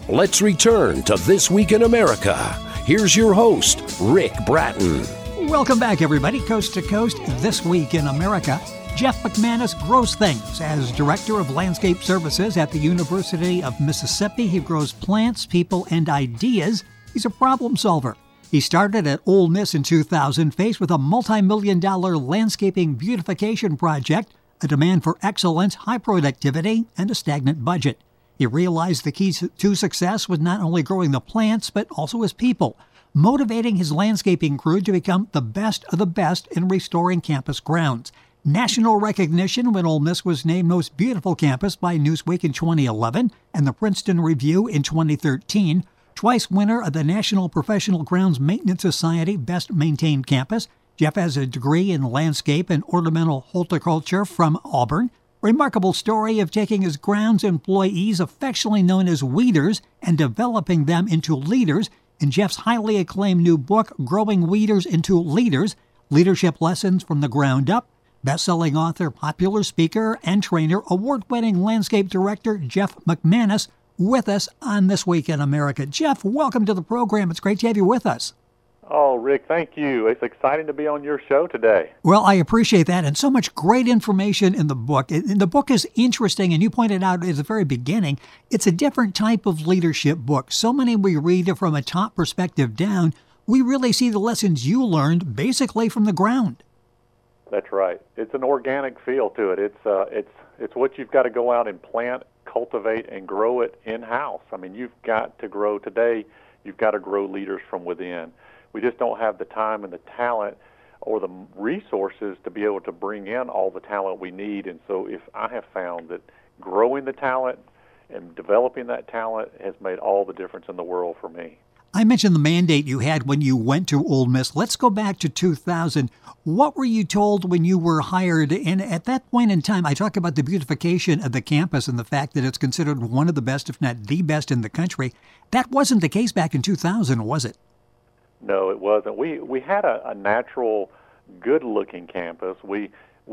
Let's return to This Week in America. Here's your host, Rick Bratton. Welcome back, everybody. Coast to Coast, This Week in America. Jeff McManus grows things. As Director of Landscape Services at the University of Mississippi, he grows plants, people, and ideas. He's a problem solver. He started at Ole Miss in 2000, faced with a multi-million-dollar landscaping beautification project, a demand for excellence, high productivity, and a stagnant budget. He realized the key to success was not only growing the plants, but also his people, motivating his landscaping crew to become the best of the best in restoring campus grounds. National recognition when Ole Miss was named Most Beautiful Campus by Newsweek in 2011 and the Princeton Review in 2013. Twice winner of the National Professional Grounds Maintenance Society Best Maintained Campus. Jeff has a degree in landscape and ornamental horticulture from Auburn. Remarkable story of taking his grounds employees, affectionately known as weeders, and developing them into leaders. In Jeff's highly acclaimed new book, Growing Weeders into Leaders, Leadership Lessons from the Ground Up. Best-selling author, popular speaker, and trainer, award-winning landscape director Jeff McManus with us on This Week in America. Jeff, welcome to the program. It's great to have you with us. Oh, Rick, thank you. It's exciting to be on your show today. Well, I appreciate that, and so much great information in the book. The book is interesting, and you pointed out at the very beginning, it's a different type of leadership book. So many we read it from a top perspective down. We really see the lessons you learned basically from the ground. That's right. It's an organic feel to it. It's what you've got to go out and plant, cultivate, and grow it in-house. I mean, you've got to grow today. You've got to grow leaders from within. We just don't have the time and the talent or the resources to be able to bring in all the talent we need. And so if I have found that growing the talent and developing that talent has made all the difference in the world for me. I mentioned the mandate you had when you went to Ole Miss. Let's go back to 2000. What were you told when you were hired? And at that point in time, I talk about the beautification of the campus and the fact that it's considered one of the best, if not the best in the country. That wasn't the case back in 2000, was it? No, it wasn't. We had a natural, good-looking campus. We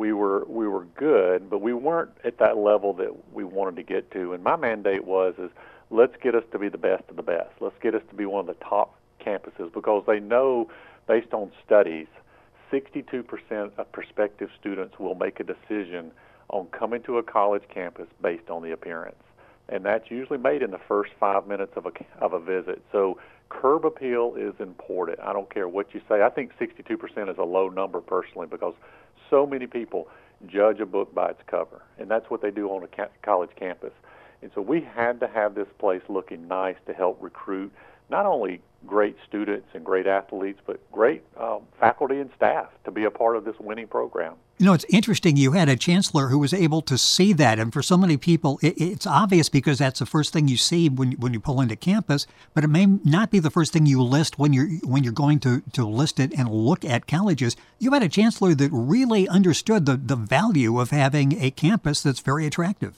were good, but we weren't at that level that we wanted to get to. And my mandate was let's get us to be the best of the best. Let's get us to be one of the top campuses, because they know, based on studies, 62% of prospective students will make a decision on coming to a college campus based on the appearance. And that's usually made in the first 5 minutes of a visit. So curb appeal is important. I don't care what you say. I think 62% is a low number personally, because so many people judge a book by its cover, and that's what they do on a college campus. And so we had to have this place looking nice to help recruit not only great students and great athletes, but great faculty and staff to be a part of this winning program. You know, it's interesting. You had a chancellor who was able to see that. And for so many people, it's obvious because that's the first thing you see when you pull into campus. But it may not be the first thing you list when you're going to list it and look at colleges. You had a chancellor that really understood the value of having a campus that's very attractive.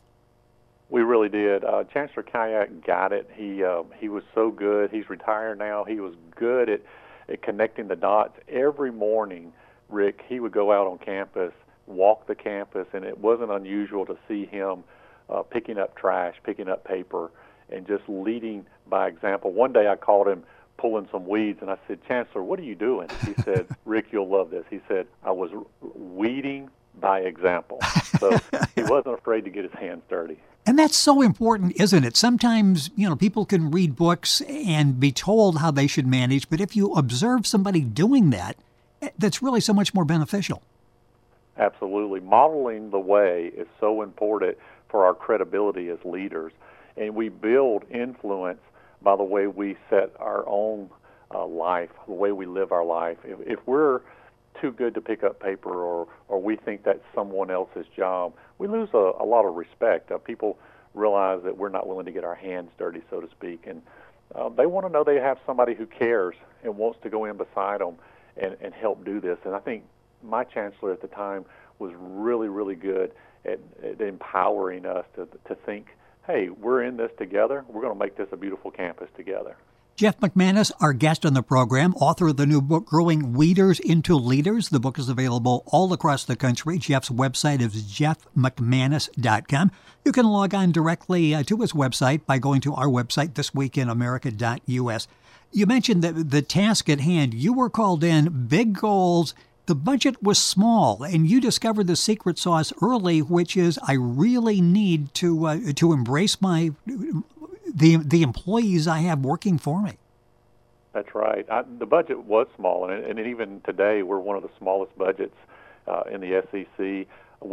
We really did. Chancellor Kayak got it. He was so good. He's retired now. He was good at connecting the dots. Every morning, Rick, he would go out on campus, walk the campus, and it wasn't unusual to see him picking up trash, picking up paper, and just leading by example. One day I called him pulling some weeds, and I said, "Chancellor, what are you doing?" He said, "Rick, you'll love this." He said, "I was weeding by example." So he wasn't afraid to get his hands dirty. And that's so important, isn't it? Sometimes, people can read books and be told how they should manage, but if you observe somebody doing that, that's really so much more beneficial. Absolutely. Modeling the way is so important for our credibility as leaders. And we build influence by the way we set our own life, the way we live our life. If we're too good to pick up paper or we think that's someone else's job, we lose a lot of respect. People realize that we're not willing to get our hands dirty, so to speak, and they want to know they have somebody who cares and wants to go in beside them and help do this. And I think my chancellor at the time was really, really good at empowering us to think, hey, we're in this together. We're going to make this a beautiful campus together. Jeff McManus, our guest on the program, author of the new book, Growing Weeders into Leaders. The book is available all across the country. Jeff's website is jeffmcmanus.com. You can log on directly to his website by going to our website, thisweekinamerica.us. You mentioned that the task at hand, you were called in, big goals. The budget was small, and you discovered the secret sauce early, which is I really need to embrace the employees I have working for me. That's right. The budget was small, and even today we're one of the smallest budgets in the SEC.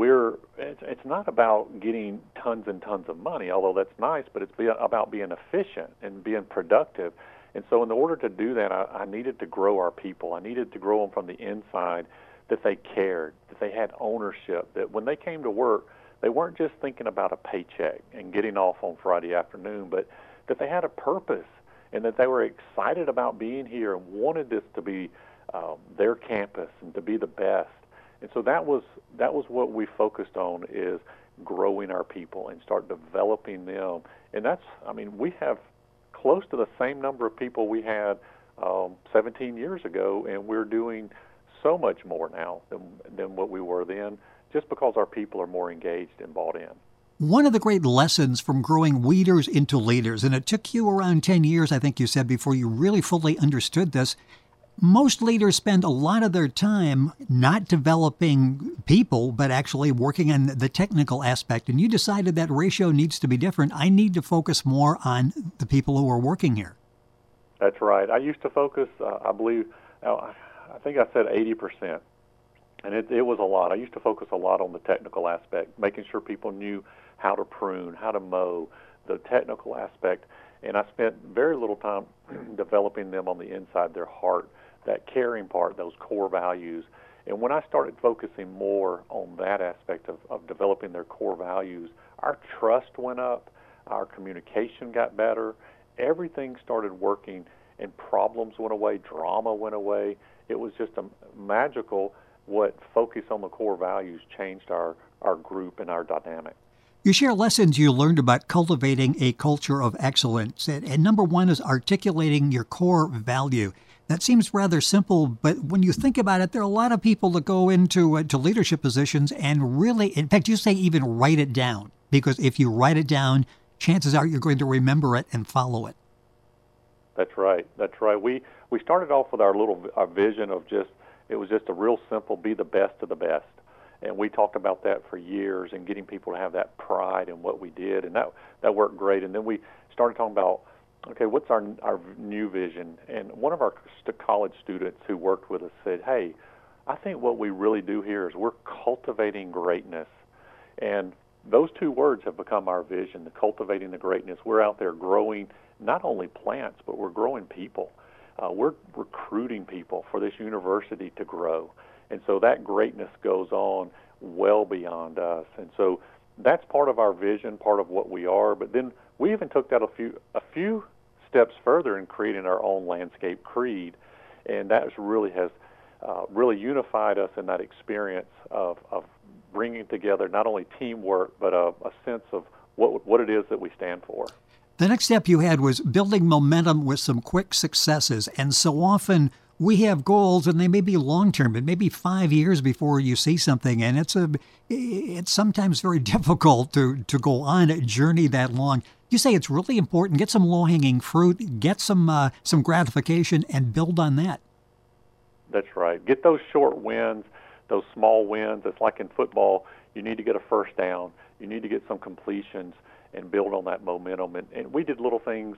It's not about getting tons and tons of money, although that's nice, but it's about being efficient and being productive. And so in order to do that, I needed to grow our people. I needed to grow them from the inside, that they cared, that they had ownership, that when they came to work, they weren't just thinking about a paycheck and getting off on Friday afternoon, but that they had a purpose and that they were excited about being here and wanted this to be their campus and to be the best. And so that was what we focused on, is growing our people and start developing them. And we have close to the same number of people we had 17 years ago, and we're doing so much more now than what we were then, just because our people are more engaged and bought in. One of the great lessons from growing weeders into leaders, and it took you around 10 years, I think you said, before you really fully understood this. Most leaders spend a lot of their time not developing people, but actually working on the technical aspect. And you decided that ratio needs to be different. I need to focus more on the people who are working here. That's right. I used to focus, I think I said 80%. And it was a lot. I used to focus a lot on the technical aspect, making sure people knew how to prune, how to mow, the technical aspect. And I spent very little time developing them on the inside, their heart, that caring part, those core values. And when I started focusing more on that aspect of developing their core values, our trust went up, our communication got better, everything started working, and problems went away, drama went away. It was just magical what focus on the core values changed our group and our dynamic. You share lessons you learned about cultivating a culture of excellence. And number one is articulating your core value. That seems rather simple, but when you think about it, there are a lot of people that go into to leadership positions and really, in fact, you say even write it down, because if you write it down, chances are you're going to remember it and follow it. That's right. That's right. We started off with our vision of it was just a real simple, be the best of the best. And we talked about that for years and getting people to have that pride in what we did, and that worked great. And then we started talking about, okay, what's our new vision? And one of our college students who worked with us said, hey, I think what we really do here is we're cultivating greatness. And those two words have become our vision, the cultivating the greatness. We're out there growing not only plants, but we're growing people. We're recruiting people for this university to grow. And so that greatness goes on well beyond us. And so that's part of our vision, part of what we are. But then we even took that a few steps further in creating our own landscape creed. And that really has really unified us in that experience of bringing together not only teamwork, but a sense of what it is that we stand for. The next step you had was building momentum with some quick successes. And so often we have goals, and they may be long-term, but maybe 5 years before you see something. And it's sometimes very difficult to go on a journey that long. You say it's really important. Get some low-hanging fruit, get some gratification, and build on that. That's right. Get those short wins, those small wins. It's like in football, you need to get a first down. You need to get some completions and build on that momentum. And we did little things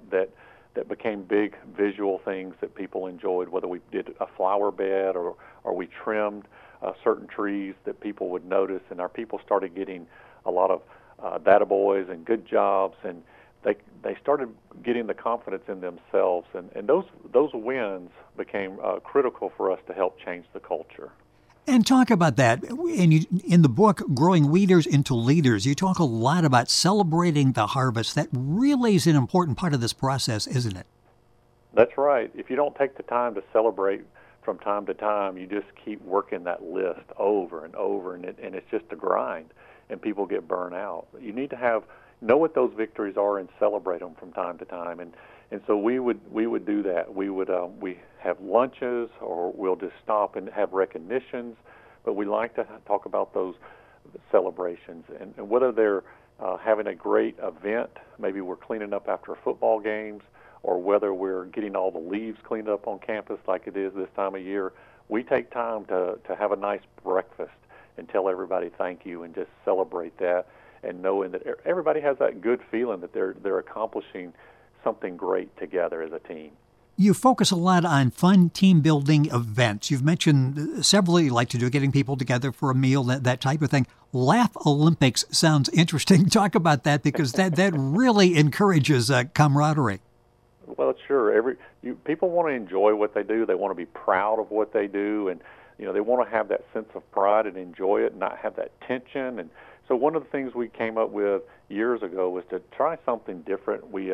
that became big visual things that people enjoyed, whether we did a flower bed or we trimmed certain trees that people would notice. And our people started getting a lot of data boys and good jobs, and they started getting the confidence in themselves. And those wins became critical for us to help change the culture. And talk about that. In the book, Growing Weeders into Leaders, you talk a lot about celebrating the harvest. That really is an important part of this process, isn't it? That's right. If you don't take the time to celebrate from time to time, you just keep working that list over and over, and it's just a grind, and people get burnt out. You need to have know what those victories are and celebrate them from time to time. And so we would do that. We have lunches, or we'll just stop and have recognitions, but we like to talk about those celebrations, and whether they're having a great event, maybe we're cleaning up after football games, or whether we're getting all the leaves cleaned up on campus like it is this time of year. We take time to have a nice breakfast and tell everybody thank you and just celebrate that, and knowing that everybody has that good feeling that they're accomplishing something great together as a team. You focus a lot on fun team-building events. You've mentioned several you like to do, getting people together for a meal, that type of thing. Laugh Olympics sounds interesting. Talk about that, because that really encourages camaraderie. Well, sure. People want to enjoy what they do. They want to be proud of what they do, and they want to have that sense of pride and enjoy it, and not have that tension. And so one of the things we came up with years ago was to try something different. We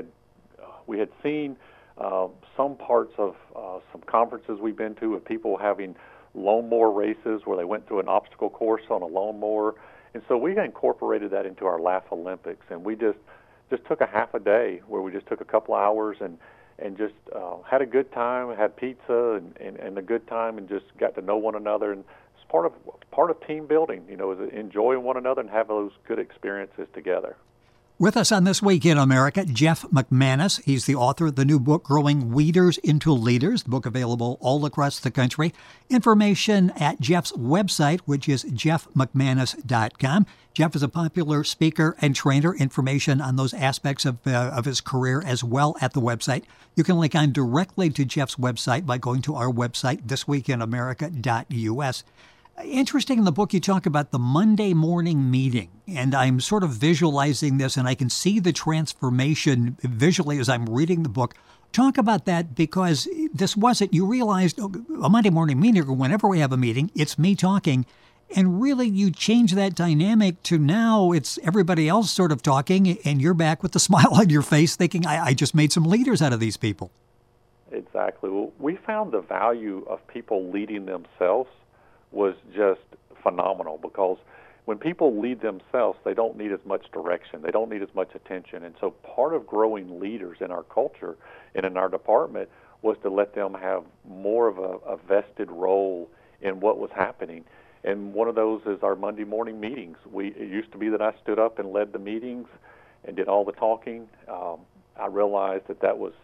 had seen some parts of some conferences we've been to of people having lawnmower races where they went through an obstacle course on a lawnmower, and so we incorporated that into our Laugh Olympics, and we just took a half a day where we just took a couple hours and just had a good time, had pizza and a good time, and just got to know one another. And it's part of team building, is enjoying one another and have those good experiences together. With us on This Week in America, Jeff McManus. He's the author of the new book, Growing Weeders into Leaders, the book available all across the country. Information at Jeff's website, which is jeffmcmanus.com. Jeff is a popular speaker and trainer. Information on those aspects of his career as well at the website. You can link on directly to Jeff's website by going to our website, thisweekinamerica.us. Interesting, in the book you talk about the Monday morning meeting, and I'm sort of visualizing this, and I can see the transformation visually as I'm reading the book. Talk about that, because this wasn't, you realized, a Monday morning meeting, or whenever we have a meeting, it's me talking, and really you change that dynamic to now it's everybody else sort of talking, and you're back with a smile on your face thinking, I just made some leaders out of these people. Exactly. Well, we found the value of people leading themselves was just phenomenal, because when people lead themselves, they don't need as much direction. They don't need as much attention. And so part of growing leaders in our culture and in our department was to let them have more of a vested role in what was happening. And one of those is our Monday morning meetings. It used to be that I stood up and led the meetings and did all the talking. I realized that it was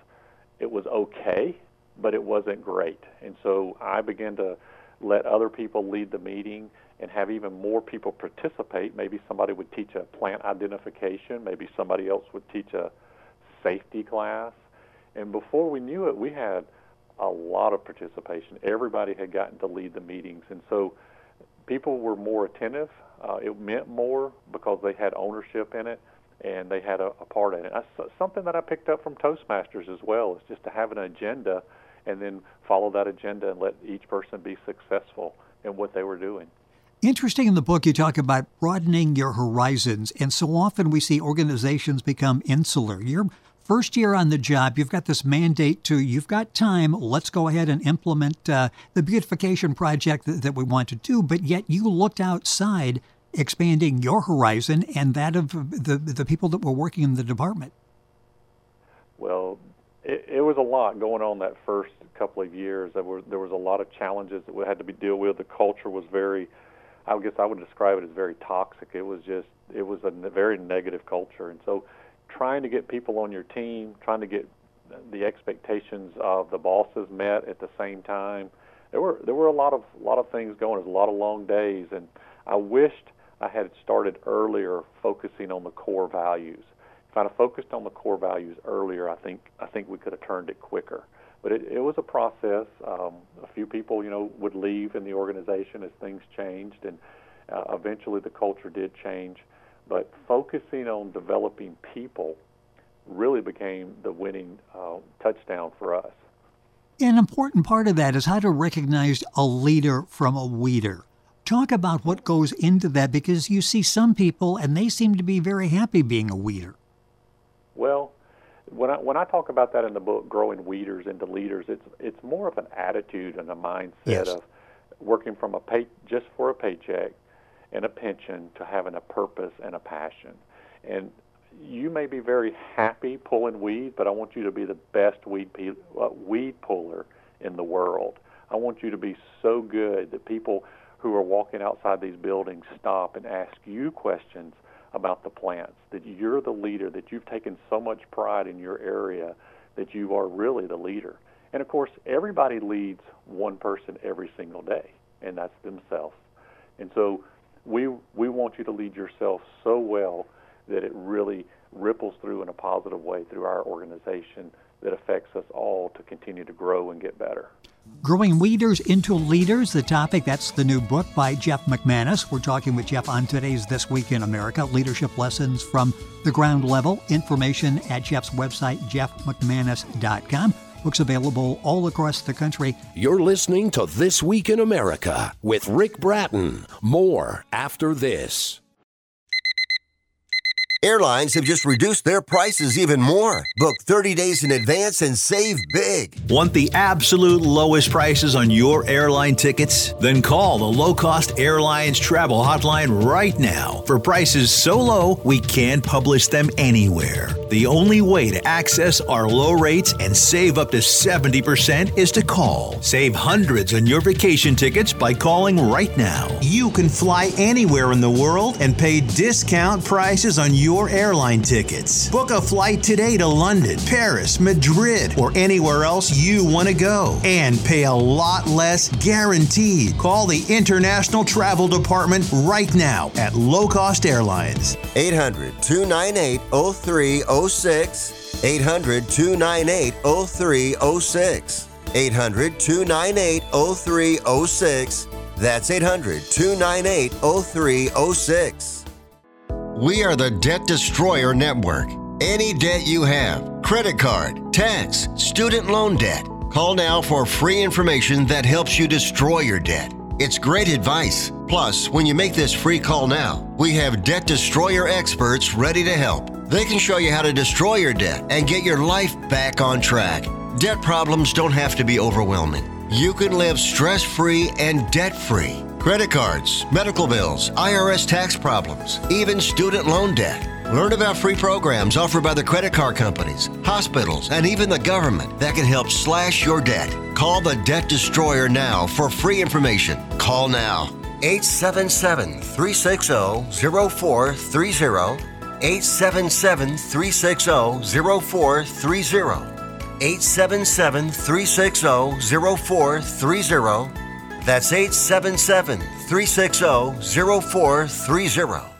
okay, but it wasn't great. And so I began to let other people lead the meeting and have even more people participate. Maybe somebody would teach a plant identification. Maybe somebody else would teach a safety class. And before we knew it, we had a lot of participation. Everybody had gotten to lead the meetings. And so people were more attentive. It meant more because they had ownership in it and they had a part in it. That's something that I picked up from Toastmasters as well, is just to have an agenda and then follow that agenda and let each person be successful in what they were doing. Interesting, in the book you talk about broadening your horizons, and so often we see organizations become insular. Your first year on the job, you've got this mandate you've got time, let's go ahead and implement the beautification project that we want to do, but yet you looked outside, expanding your horizon and that of the people that were working in the department. Well, it was a lot going on that first couple of years. There was a lot of challenges that we had to deal with. The culture was I guess I would describe it as very toxic. It was a very negative culture. And so trying to get people on your team, trying to get the expectations of the bosses met at the same time, there were a lot of things going. There was a lot of long days, and I wished I had started earlier focusing on the core values. If I'd have focused on the core values earlier, I think we could have turned it quicker. But it was a process. A few people, would leave in the organization as things changed, and eventually the culture did change. But focusing on developing people really became the winning touchdown for us. An important part of that is how to recognize a leader from a weeder. Talk about what goes into that, because you see some people and they seem to be very happy being a weeder. Well, when I talk about that in the book, Growing Weeders into Leaders, it's more of an attitude and a mindset of working from just for a paycheck and a pension to having a purpose and a passion. And you may be very happy pulling weed, but I want you to be the best weed puller in the world. I want you to be so good that people who are walking outside these buildings stop and ask you questions about the plants, that you're the leader, that you've taken so much pride in your area that you are really the leader. And, of course, everybody leads one person every single day, and that's themselves. And so we want you to lead yourself so well that it really ripples through in a positive way through our organization that affects us all to continue to grow and get better. Growing Weeders into Leaders, the topic. That's the new book by Jeff McManus. We're talking with Jeff on today's This Week in America, leadership lessons from the ground level. Information at Jeff's website, jeffmcmanus.com. Books available all across the country. You're listening to This Week in America with Rick Bratton. More after this. Airlines have just reduced their prices even more. Book 30 days in advance and save big. Want the absolute lowest prices on your airline tickets? Then call the Low Cost Airlines Travel Hotline right now for prices so low we can't publish them anywhere. The only way to access our low rates and save up to 70% is to call. Save hundreds on your vacation tickets by calling right now. You can fly anywhere in the world and pay discount prices on your airline tickets. Book a flight today to London, Paris, Madrid, or anywhere else you want to go and pay a lot less guaranteed. Call the International Travel Department right now at Low Cost Airlines. 800-298-0306. 800-298-0306. 800-298-0306. That's 800-298-0306. We are the Debt Destroyer Network. Any debt you have, credit card, tax, student loan debt, call now for free information that helps you destroy your debt. It's great advice. Plus, when you make this free call now, we have Debt Destroyer experts ready to help. They can show you how to destroy your debt and get your life back on track. Debt problems don't have to be overwhelming. You can live stress-free and debt-free. Credit cards, medical bills, IRS tax problems, even student loan debt. Learn about free programs offered by the credit card companies, hospitals, and even the government that can help slash your debt. Call the Debt Destroyer now for free information. Call now. 877-360-0430. 877-360-0430. 877-360-0430. That's 877-360-0430.